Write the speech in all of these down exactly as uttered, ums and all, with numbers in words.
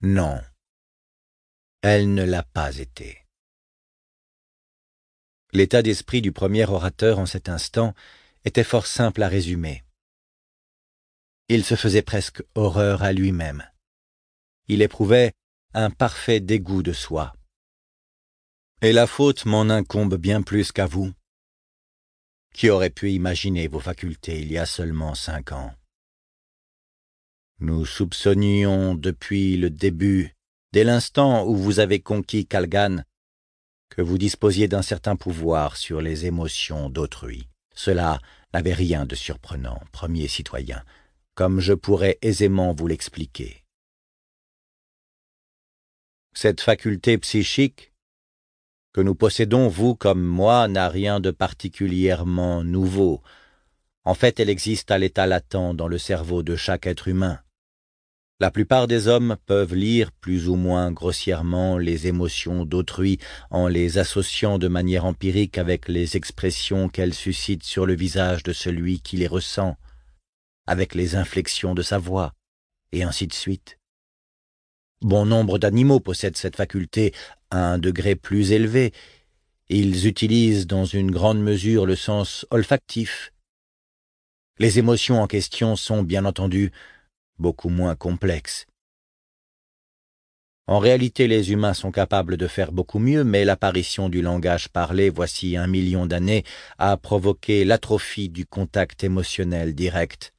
Non, elle ne l'a pas été. L'état d'esprit du premier orateur en cet instant était fort simple à résumer. Il se faisait presque horreur à lui-même. Il éprouvait un parfait dégoût de soi. Et la faute m'en incombe bien plus qu'à vous. Qui aurait pu imaginer vos facultés il y a seulement cinq ans? Nous soupçonnions depuis le début, dès l'instant où vous avez conquis Calgan, que vous disposiez d'un certain pouvoir sur les émotions d'autrui. Cela n'avait rien de surprenant, premier citoyen, comme je pourrais aisément vous l'expliquer. Cette faculté psychique que nous possédons, vous comme moi, n'a rien de particulièrement nouveau. En fait, elle existe à l'état latent dans le cerveau de chaque être humain. La plupart des hommes peuvent lire plus ou moins grossièrement les émotions d'autrui en les associant de manière empirique avec les expressions qu'elles suscitent sur le visage de celui qui les ressent, avec les inflexions de sa voix, et ainsi de suite. Bon nombre d'animaux possèdent cette faculté à un degré plus élevé. Ils utilisent dans une grande mesure le sens olfactif. Les émotions en question sont, bien entendu, beaucoup moins complexes. En réalité, les humains sont capables de faire beaucoup mieux, mais l'apparition du langage parlé, voici un million d'années, a provoqué l'atrophie du contact émotionnel direct.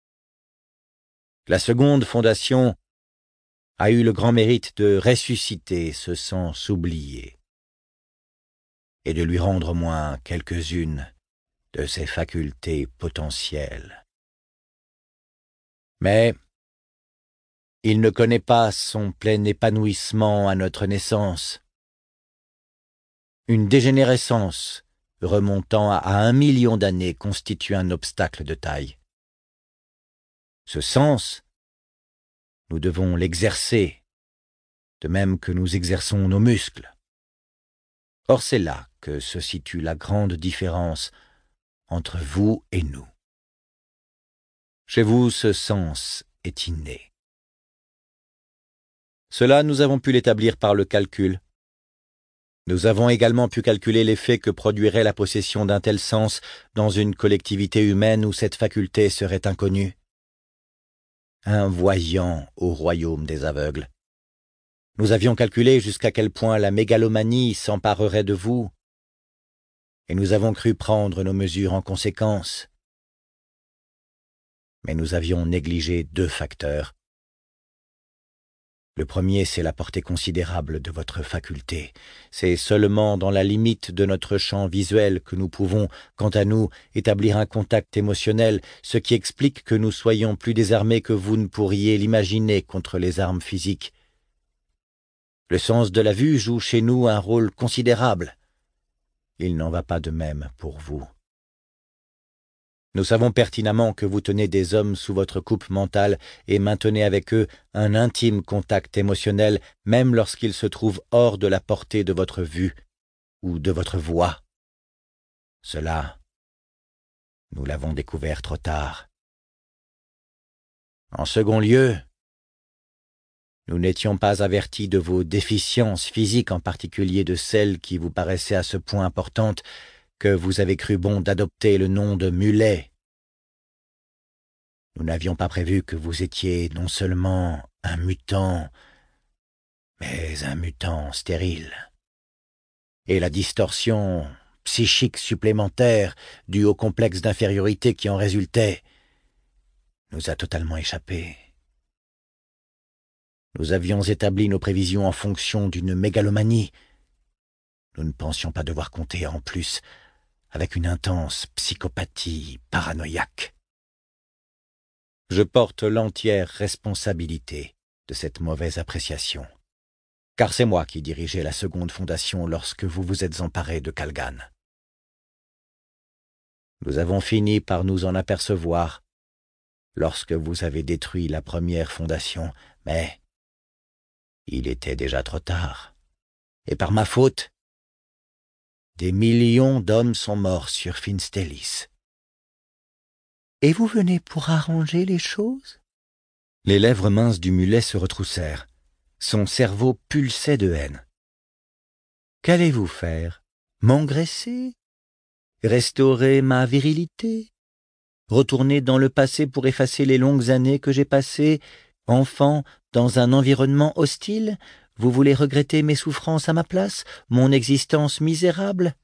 La seconde fondation a eu le grand mérite de ressusciter ce sens oublié et de lui rendre au moins quelques-unes de ses facultés potentielles. Mais il ne connaît pas son plein épanouissement à notre naissance. Une dégénérescence remontant à un million d'années constitue un obstacle de taille. Ce sens, nous devons l'exercer, de même que nous exerçons nos muscles. Or c'est là que se situe la grande différence entre vous et nous. Chez vous, ce sens est inné. Cela, nous avons pu l'établir par le calcul. Nous avons également pu calculer l'effet que produirait la possession d'un tel sens dans une collectivité humaine où cette faculté serait inconnue. Un voyant au royaume des aveugles. Nous avions calculé jusqu'à quel point la mégalomanie s'emparerait de vous, et nous avons cru prendre nos mesures en conséquence. Mais nous avions négligé deux facteurs. Le premier, c'est la portée considérable de votre faculté. C'est seulement dans la limite de notre champ visuel que nous pouvons, quant à nous, établir un contact émotionnel, ce qui explique que nous soyons plus désarmés que vous ne pourriez l'imaginer contre les armes physiques. Le sens de la vue joue chez nous un rôle considérable. Il n'en va pas de même pour vous. Nous savons pertinemment que vous tenez des hommes sous votre coupe mentale et maintenez avec eux un intime contact émotionnel, même lorsqu'ils se trouvent hors de la portée de votre vue ou de votre voix. Cela, nous l'avons découvert trop tard. En second lieu, nous n'étions pas avertis de vos déficiences physiques, en particulier de celles qui vous paraissaient à ce point importantes que vous avez cru bon d'adopter le nom de mulet. Nous n'avions pas prévu que vous étiez non seulement un mutant, mais un mutant stérile. Et la distorsion psychique supplémentaire due au complexe d'infériorité qui en résultait nous a totalement échappé. Nous avions établi nos prévisions en fonction d'une mégalomanie. Nous ne pensions pas devoir compter en plus avec une intense psychopathie paranoïaque. Je porte l'entière responsabilité de cette mauvaise appréciation, car c'est moi qui dirigeais la seconde fondation lorsque vous vous êtes emparés de Calgan. Nous avons fini par nous en apercevoir lorsque vous avez détruit la première fondation, mais il était déjà trop tard. Et par ma faute, des millions d'hommes sont morts sur Finstellis. Et vous venez pour arranger les choses? Les lèvres minces du mulet se retroussèrent. Son cerveau pulsait de haine. Qu'allez-vous faire? M'engraisser? Restaurer ma virilité? Retourner dans le passé pour effacer les longues années que j'ai passées, enfant, dans un environnement hostile? Vous voulez regretter mes souffrances à ma place, mon existence misérable?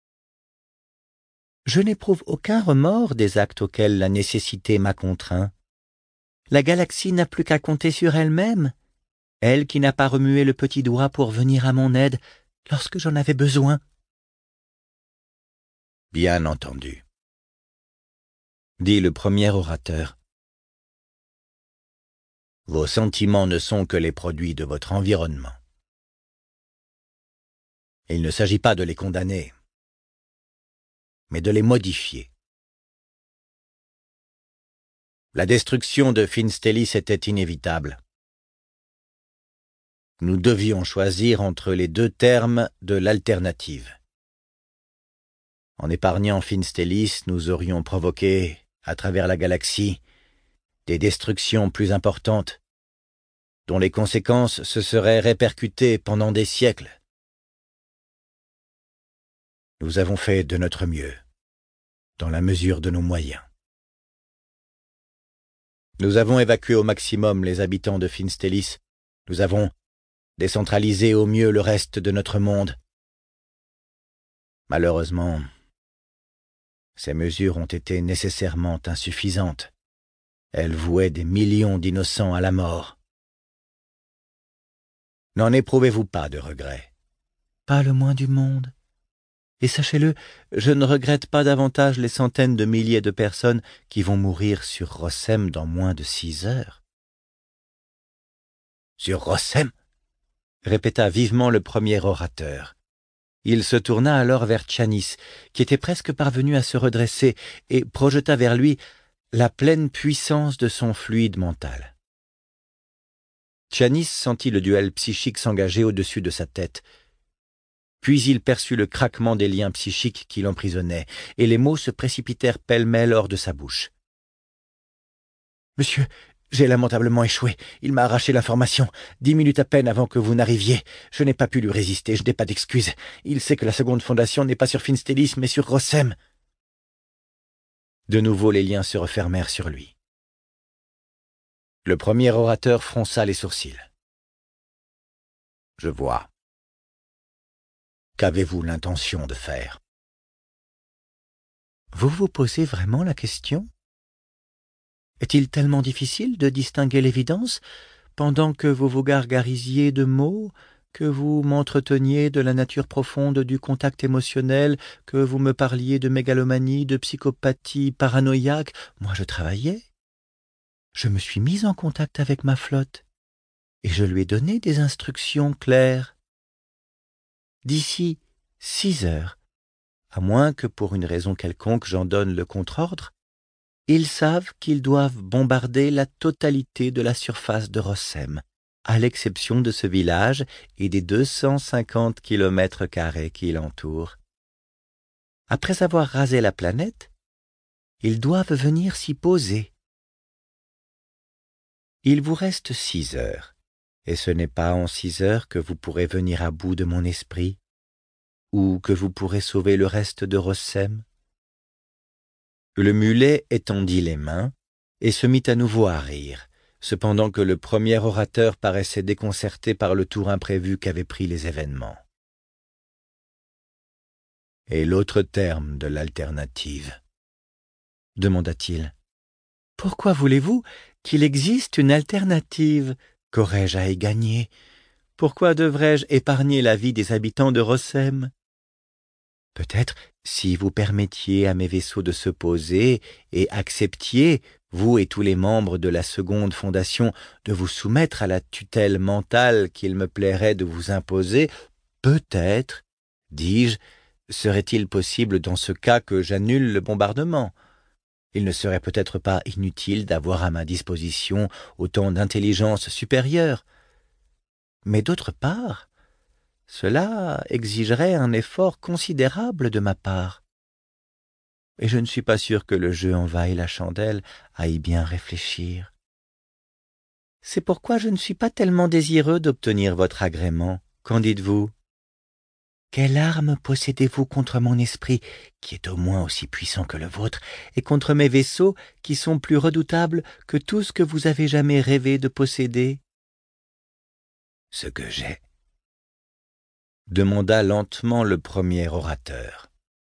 Je n'éprouve aucun remords des actes auxquels la nécessité m'a contraint. La galaxie n'a plus qu'à compter sur elle-même, elle qui n'a pas remué le petit doigt pour venir à mon aide lorsque j'en avais besoin. Bien entendu, dit le premier orateur. Vos sentiments ne sont que les produits de votre environnement. Il ne s'agit pas de les condamner, mais de les modifier. La destruction de Finstellis était inévitable. Nous devions choisir entre les deux termes de l'alternative. En épargnant Finstellis, nous aurions provoqué, à travers la galaxie, des destructions plus importantes, dont les conséquences se seraient répercutées pendant des siècles. Nous avons fait de notre mieux, dans la mesure de nos moyens. Nous avons évacué au maximum les habitants de Finstellis. Nous avons décentralisé au mieux le reste de notre monde. Malheureusement, ces mesures ont été nécessairement insuffisantes. Elles vouaient des millions d'innocents à la mort. N'en éprouvez-vous pas de regrets? Pas le moins du monde. Et sachez-le, je ne regrette pas davantage les centaines de milliers de personnes qui vont mourir sur Rossem dans moins de six heures. Sur Rossem? Répéta vivement le premier orateur. Il se tourna alors vers Tchanis, qui était presque parvenu à se redresser, et projeta vers lui la pleine puissance de son fluide mental. Tchanis sentit le duel psychique s'engager au-dessus de sa tête. Puis il perçut le craquement des liens psychiques qui l'emprisonnaient, et les mots se précipitèrent pêle-mêle hors de sa bouche. « Monsieur, j'ai lamentablement échoué. Il m'a arraché l'information. Dix minutes à peine avant que vous n'arriviez. Je n'ai pas pu lui résister, je n'ai pas d'excuses. Il sait que la seconde fondation n'est pas sur Finstellis, mais sur Rossem. » De nouveau, les liens se refermèrent sur lui. Le premier orateur fronça les sourcils. « Je vois. Qu'avez-vous l'intention de faire? » Vous vous posez vraiment la question? Est-il tellement difficile de distinguer l'évidence, pendant que vous vous gargarisiez de mots, que vous m'entreteniez de la nature profonde du contact émotionnel, que vous me parliez de mégalomanie, de psychopathie paranoïaque? Moi, je travaillais. Je me suis mis en contact avec ma flotte, et je lui ai donné des instructions claires. D'ici six heures, à moins que pour une raison quelconque j'en donne le contre-ordre, ils savent qu'ils doivent bombarder la totalité de la surface de Rossem, à l'exception de ce village et des deux cent cinquante kilomètres carrés qui l'entourent. Après avoir rasé la planète, ils doivent venir s'y poser. Il vous reste six heures. Et ce n'est pas en six heures que vous pourrez venir à bout de mon esprit, ou que vous pourrez sauver le reste de Rossem. Le mulet étendit les mains et se mit à nouveau à rire, cependant que le premier orateur paraissait déconcerté par le tour imprévu qu'avaient pris les événements. « Et l'autre terme de l'alternative » demanda-t-il. « Pourquoi voulez-vous qu'il existe une alternative ? Qu'aurais-je à y gagner? Pourquoi devrais-je épargner la vie des habitants de Rossem? Peut-être si vous permettiez à mes vaisseaux de se poser et acceptiez, vous et tous les membres de la seconde fondation, de vous soumettre à la tutelle mentale qu'il me plairait de vous imposer, peut-être, dis-je, serait-il possible dans ce cas que j'annule le bombardement? Il ne serait peut-être pas inutile d'avoir à ma disposition autant d'intelligence supérieure. Mais d'autre part, cela exigerait un effort considérable de ma part. Et je ne suis pas sûr que le jeu en vaille la chandelle à y bien réfléchir. C'est pourquoi je ne suis pas tellement désireux d'obtenir votre agrément. Qu'en dites-vous? Quelle arme possédez-vous contre mon esprit, qui est au moins aussi puissant que le vôtre, et contre mes vaisseaux, qui sont plus redoutables que tout ce que vous avez jamais rêvé de posséder? Ce que j'ai, demanda lentement le premier orateur.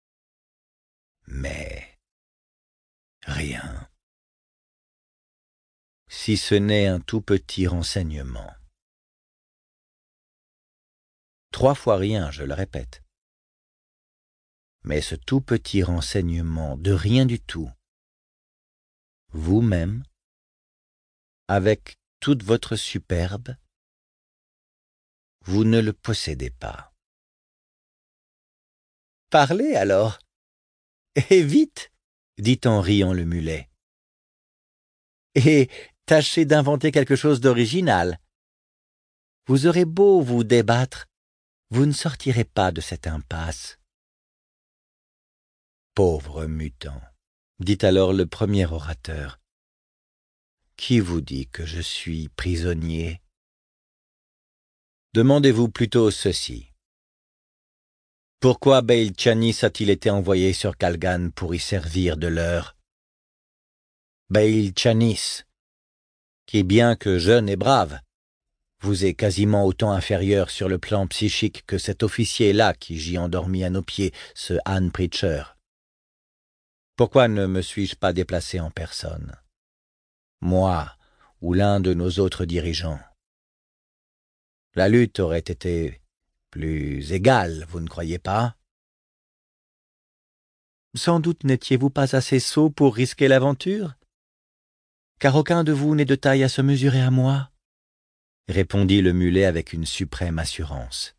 Mais rien, si ce n'est un tout petit renseignement. Trois fois rien, je le répète. Mais ce tout petit renseignement de rien du tout, vous-même, avec toute votre superbe, vous ne le possédez pas. Parlez alors. Et vite, dit en riant le mulet. Et tâchez d'inventer quelque chose d'original. Vous aurez beau vous débattre, vous ne sortirez pas de cette impasse. Pauvre mutant, dit alors le premier orateur. Qui vous dit que je suis prisonnier? Demandez-vous plutôt ceci. Pourquoi Bail Chanis a-t-il été envoyé sur Kalgan pour y servir de leurre? Bail Chanis, qui bien que jeune et brave, vous est quasiment autant inférieur sur le plan psychique que cet officier-là qui gît endormi à nos pieds, ce Han Preacher. Pourquoi ne me suis-je pas déplacé en personne? Moi ou l'un de nos autres dirigeants. La lutte aurait été plus égale, vous ne croyez pas? Sans doute n'étiez-vous pas assez sot pour risquer l'aventure? Car aucun de vous n'est de taille à se mesurer à moi, répondit le mulet avec une suprême assurance.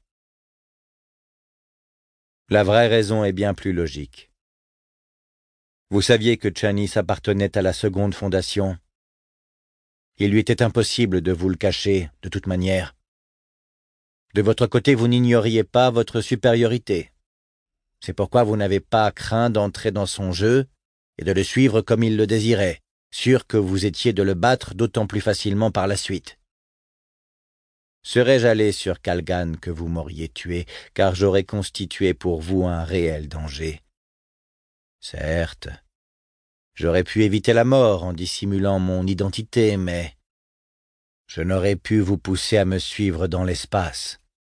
La vraie raison est bien plus logique. Vous saviez que Chanis appartenait à la seconde fondation. Il lui était impossible de vous le cacher, de toute manière. De votre côté, vous n'ignoriez pas votre supériorité. C'est pourquoi vous n'avez pas craint d'entrer dans son jeu et de le suivre comme il le désirait, sûr que vous étiez de le battre d'autant plus facilement par la suite. Serais-je allé sur Kalgan que vous m'auriez tué, car j'aurais constitué pour vous un réel danger. Certes, j'aurais pu éviter la mort en dissimulant mon identité, mais je n'aurais pu vous pousser à me suivre dans l'espace.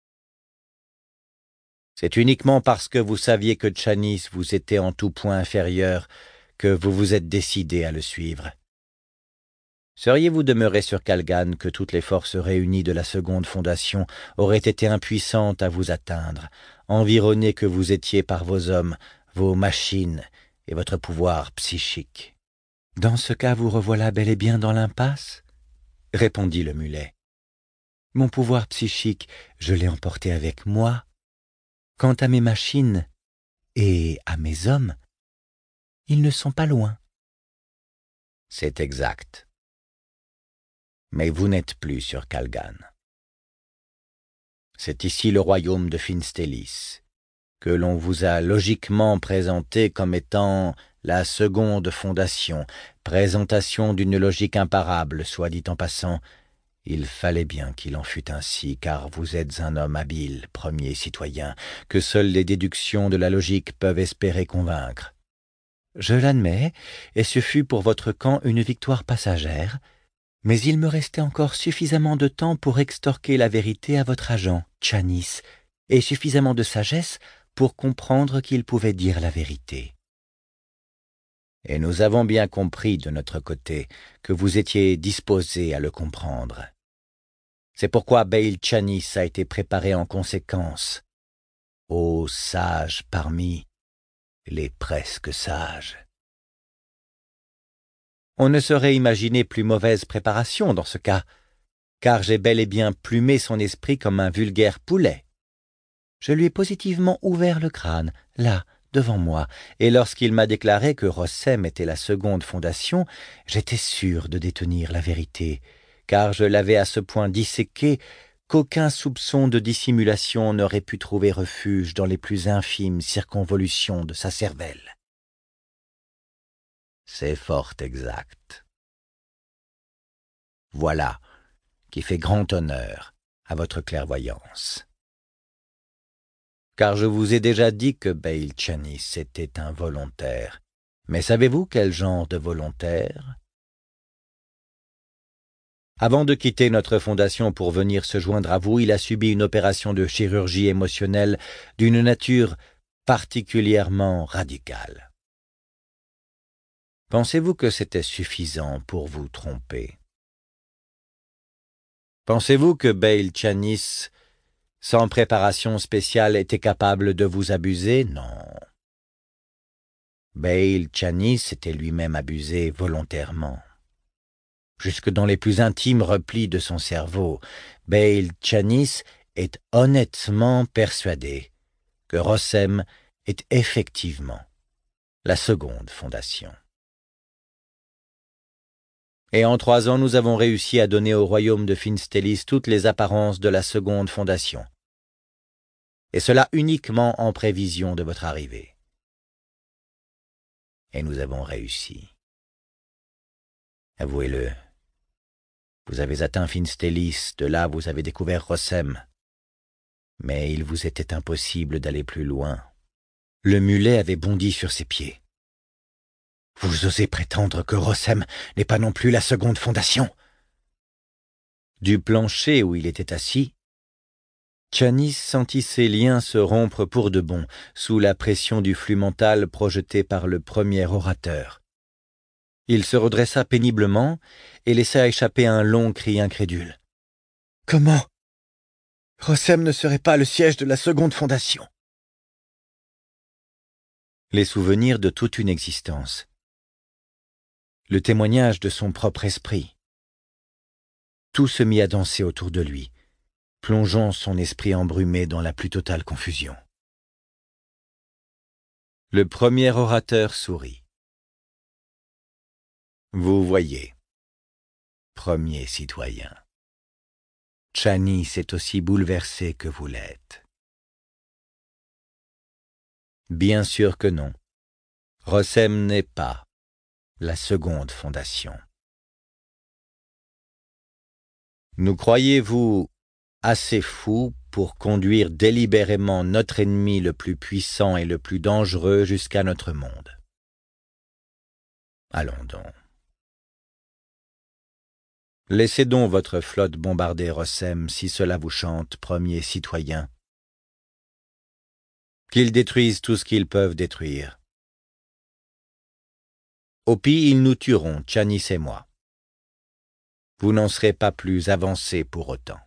C'est uniquement parce que vous saviez que Chanis vous était en tout point inférieur que vous vous êtes décidé à le suivre. Seriez-vous demeuré sur Kalgan que toutes les forces réunies de la seconde fondation auraient été impuissantes à vous atteindre, environnées que vous étiez par vos hommes, vos machines et votre pouvoir psychique? Dans ce cas, vous revoilà bel et bien dans l'impasse, répondit le mulet. Mon pouvoir psychique, je l'ai emporté avec moi. Quant à mes machines et à mes hommes, ils ne sont pas loin. C'est exact. Mais vous n'êtes plus sur Kalgan. C'est ici le royaume de Finstelis, que l'on vous a logiquement présenté comme étant la seconde fondation, présentation d'une logique imparable, soit dit en passant. Il fallait bien qu'il en fût ainsi, car vous êtes un homme habile, premier citoyen, que seules les déductions de la logique peuvent espérer convaincre. Je l'admets, et ce fut pour votre camp une victoire passagère, mais il me restait encore suffisamment de temps pour extorquer la vérité à votre agent, Chanis, et suffisamment de sagesse pour comprendre qu'il pouvait dire la vérité. Et nous avons bien compris de notre côté que vous étiez disposé à le comprendre. C'est pourquoi Bail Chanis a été préparé en conséquence. Ô sage parmi les presque sages. On ne saurait imaginer plus mauvaise préparation dans ce cas, car j'ai bel et bien plumé son esprit comme un vulgaire poulet. Je lui ai positivement ouvert le crâne, là, devant moi, et lorsqu'il m'a déclaré que Rossem était la seconde fondation, j'étais sûr de détenir la vérité, car je l'avais à ce point disséqué qu'aucun soupçon de dissimulation n'aurait pu trouver refuge dans les plus infimes circonvolutions de sa cervelle. C'est fort exact. Voilà qui fait grand honneur à votre clairvoyance. Car je vous ai déjà dit que Bail Chanis était un volontaire. Mais savez-vous quel genre de volontaire? Avant de quitter notre fondation pour venir se joindre à vous, il a subi une opération de chirurgie émotionnelle d'une nature particulièrement radicale. Pensez-vous que c'était suffisant pour vous tromper? Pensez-vous que Bail Chanis, sans préparation spéciale, était capable de vous abuser? Non. Bail Chanis était lui-même abusé volontairement. Jusque dans les plus intimes replis de son cerveau, Bail Chanis est honnêtement persuadé que Rossem est effectivement la seconde fondation. Et en trois ans, nous avons réussi à donner au royaume de Finstelis toutes les apparences de la seconde fondation. Et cela uniquement en prévision de votre arrivée. Et nous avons réussi. Avouez-le, vous avez atteint Finstelis, de là vous avez découvert Rossem. Mais il vous était impossible d'aller plus loin. Le mulet avait bondi sur ses pieds. Vous osez prétendre que Rossem n'est pas non plus la seconde fondation? Du plancher où il était assis, Chanis sentit ses liens se rompre pour de bon, sous la pression du flux mental projeté par le premier orateur. Il se redressa péniblement et laissa échapper un long cri incrédule. « Comment? Rossem ne serait pas le siège de la seconde fondation ?» Les souvenirs de toute une existence. Le témoignage de son propre esprit. Tout se mit à danser autour de lui, plongeant son esprit embrumé dans la plus totale confusion. Le premier orateur sourit. Vous voyez, premier citoyen, Chanis est aussi bouleversé que vous l'êtes. Bien sûr que non. Rossem n'est pas la seconde fondation. Nous croyez-vous assez fous pour conduire délibérément notre ennemi le plus puissant et le plus dangereux jusqu'à notre monde? Allons donc. Laissez donc votre flotte bombarder Rossem si cela vous chante, premier citoyen. Qu'ils détruisent tout ce qu'ils peuvent détruire. Au pire, ils nous tueront, Chanis et moi. Vous n'en serez pas plus avancés pour autant.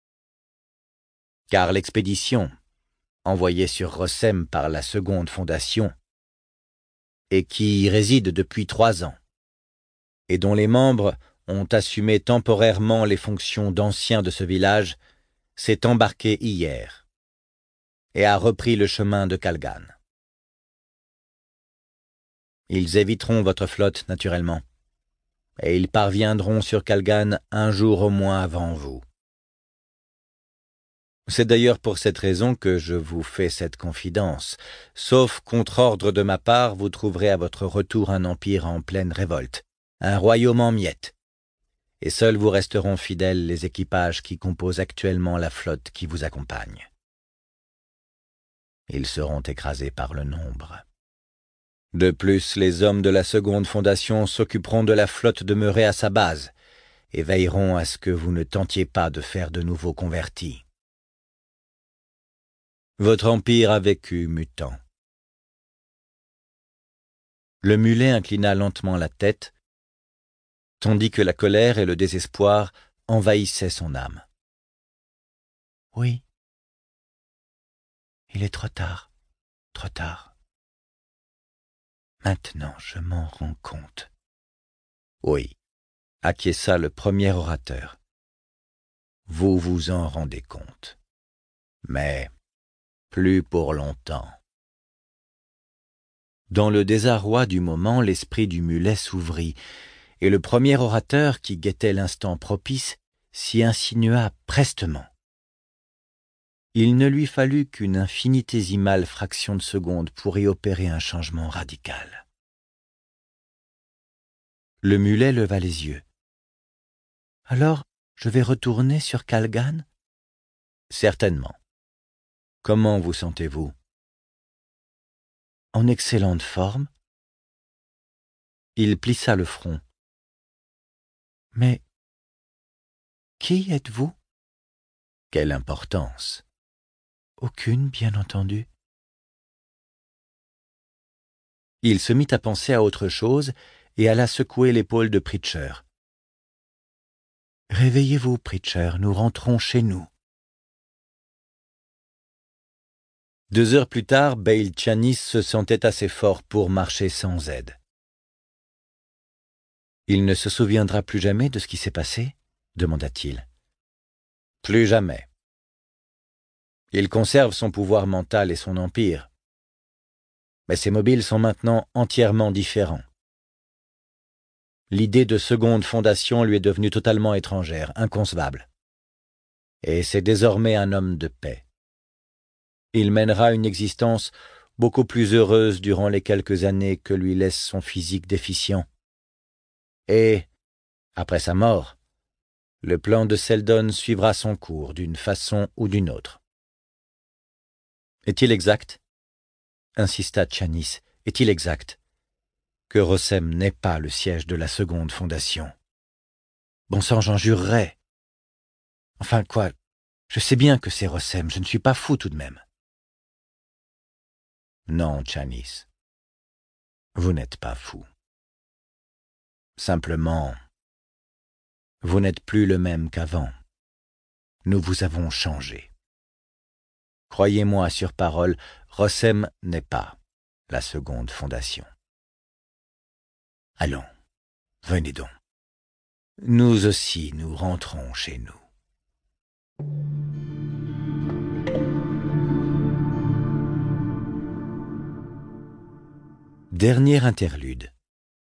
Car l'expédition, envoyée sur Rossem par la seconde fondation, et qui y réside depuis trois ans, et dont les membres ont assumé temporairement les fonctions d'anciens de ce village, s'est embarquée hier et a repris le chemin de Kalgan. Ils éviteront votre flotte, naturellement, et ils parviendront sur Kalgan un jour au moins avant vous. C'est d'ailleurs pour cette raison que je vous fais cette confidence. Sauf contre ordre de ma part, vous trouverez à votre retour un empire en pleine révolte, un royaume en miettes, et seuls vous resteront fidèles les équipages qui composent actuellement la flotte qui vous accompagne. Ils seront écrasés par le nombre. De plus, les hommes de la seconde fondation s'occuperont de la flotte demeurée à sa base et veilleront à ce que vous ne tentiez pas de faire de nouveaux convertis. Votre empire a vécu mutant. Le mulet inclina lentement la tête, tandis que la colère et le désespoir envahissaient son âme. Oui. Il est trop tard, trop tard. Maintenant, je m'en rends compte. Oui, acquiesça le premier orateur. Vous vous en rendez compte. Mais plus pour longtemps. Dans le désarroi du moment, l'esprit du mulet s'ouvrit, et le premier orateur, qui guettait l'instant propice, s'y insinua prestement. Il ne lui fallut qu'une infinitésimale fraction de seconde pour y opérer un changement radical. Le mulet leva les yeux. « Alors, je vais retourner sur Calgan? Certainement. Comment vous sentez-vous? En excellente forme. Il plissa le front. Mais qui êtes-vous? Quelle importance? Aucune, bien entendu. Il se mit à penser à autre chose et alla secouer l'épaule de Preacher. « Réveillez-vous, Preacher, nous rentrons chez nous. » Deux heures plus tard, Bail Chanis se sentait assez fort pour marcher sans aide. « Il ne se souviendra plus jamais de ce qui s'est passé ?» demanda-t-il. « Plus jamais. Il conserve son pouvoir mental et son empire. Mais ses mobiles sont maintenant entièrement différents. L'idée de seconde fondation lui est devenue totalement étrangère, inconcevable. Et c'est désormais un homme de paix. Il mènera une existence beaucoup plus heureuse durant les quelques années que lui laisse son physique déficient. Et, après sa mort, le plan de Seldon suivra son cours d'une façon ou d'une autre. Est-il exact? Insista Chanis. Est-il exact que Rossem n'est pas le siège de la seconde fondation? Bon sang, j'en jurerais. Enfin quoi, je sais bien que c'est Rossem, je ne suis pas fou tout de même. Non, Chanis, vous n'êtes pas fou. Simplement, vous n'êtes plus le même qu'avant. Nous vous avons changé. Croyez-moi sur parole, Rossem n'est pas la seconde fondation. Allons, venez donc. Nous aussi, nous rentrons chez nous. Dernier interlude.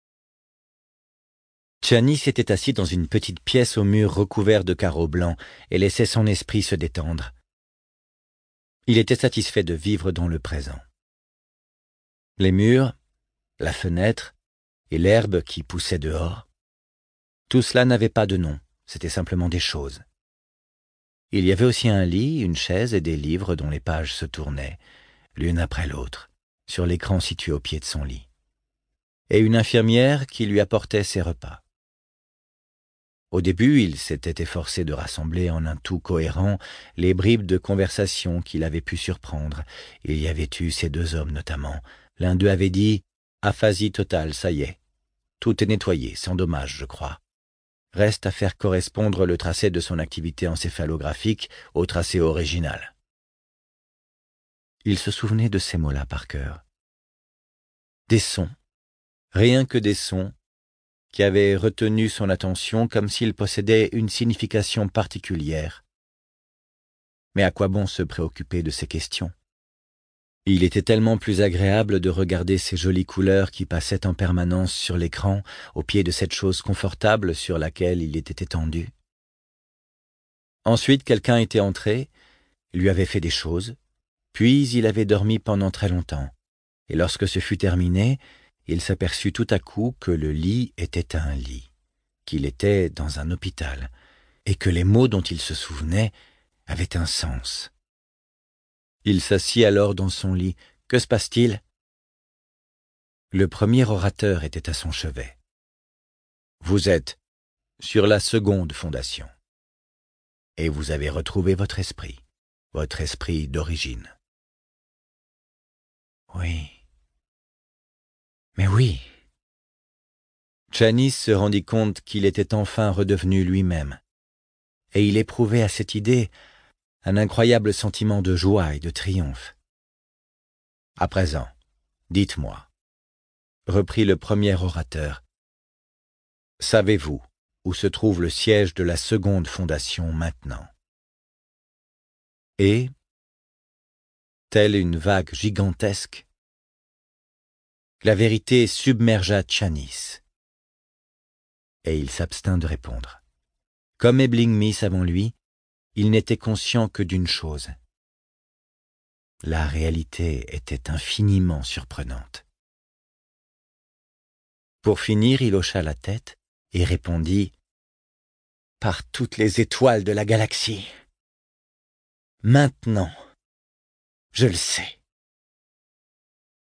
Chanis était assis dans une petite pièce au mur recouvert de carreaux blancs et laissait son esprit se détendre. Il était satisfait de vivre dans le présent. Les murs, la fenêtre et l'herbe qui poussait dehors, tout cela n'avait pas de nom, c'était simplement des choses. Il y avait aussi un lit, une chaise et des livres dont les pages se tournaient, l'une après l'autre, sur l'écran situé au pied de son lit, et une infirmière qui lui apportait ses repas. Au début, il s'était efforcé de rassembler en un tout cohérent les bribes de conversation qu'il avait pu surprendre. Il y avait eu ces deux hommes notamment. L'un d'eux avait dit « Aphasie totale, ça y est. Tout est nettoyé, sans dommage, je crois. Reste à faire correspondre le tracé de son activité encéphalographique au tracé original. » Il se souvenait de ces mots-là par cœur. Des sons, rien que des sons, qui avaient retenu son attention comme s'ils possédaient une signification particulière. Mais à quoi bon se préoccuper de ces questions? Il était tellement plus agréable de regarder ces jolies couleurs qui passaient en permanence sur l'écran, au pied de cette chose confortable sur laquelle il était étendu. Ensuite, quelqu'un était entré, lui avait fait des choses, puis il avait dormi pendant très longtemps, et lorsque ce fut terminé, il s'aperçut tout à coup que le lit était un lit, qu'il était dans un hôpital, et que les mots dont il se souvenait avaient un sens. Il s'assit alors dans son lit. Que se passe-t-il? Le premier orateur était à son chevet. Vous êtes sur la seconde fondation, et vous avez retrouvé votre esprit, votre esprit d'origine. Oui. Mais oui. Chanis se rendit compte qu'il était enfin redevenu lui-même, et il éprouvait à cette idée un incroyable sentiment de joie et de triomphe. « À présent, dites-moi, » reprit le premier orateur, « savez-vous où se trouve le siège de la seconde fondation maintenant ?» Et, telle une vague gigantesque, la vérité submergea Chanis, et il s'abstint de répondre. Comme Ebling Miss avant lui, il n'était conscient que d'une chose. La réalité était infiniment surprenante. « » Pour finir, il hocha la tête et répondit par toutes les étoiles de la galaxie. Maintenant, je le sais.